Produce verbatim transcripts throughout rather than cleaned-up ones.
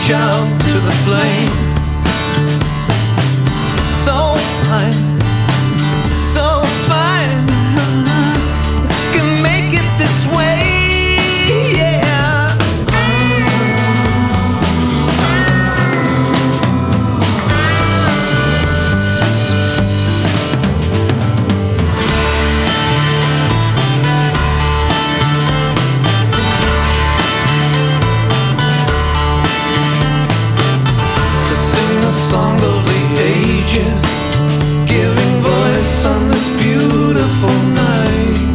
reach out to the flame. So fine, so fine, can make it this way, yeah. So sing a song of the ages, giving voice on this beautiful night.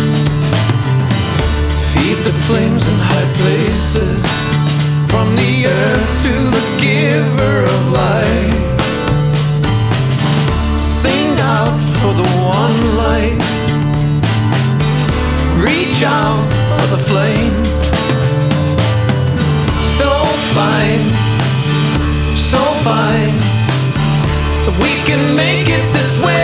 Feed the flames in high places, from the earth to the giver of light. Sing out for the one light, reach out for the flame. So fine, so fine, that we can make it this way.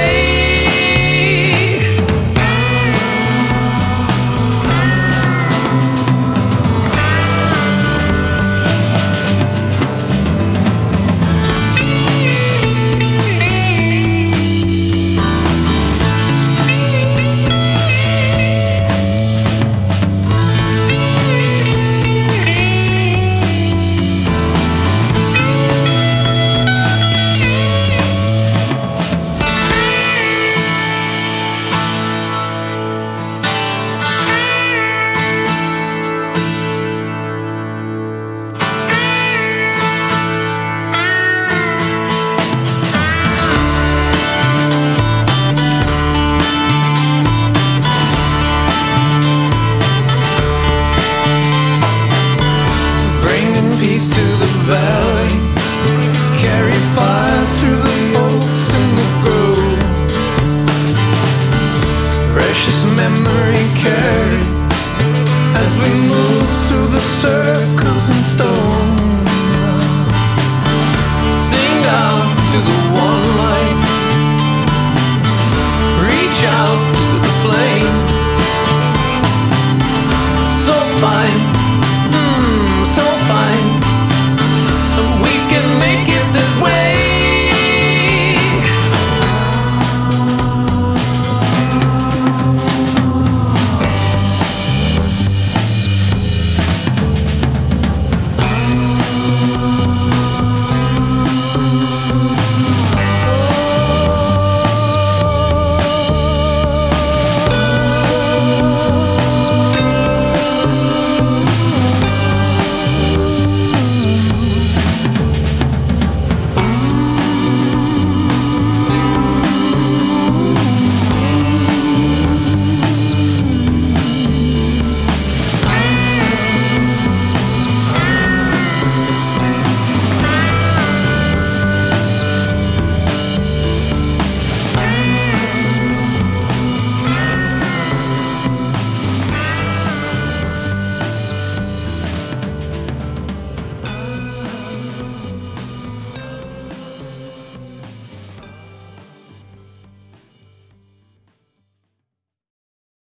Peace to the valley.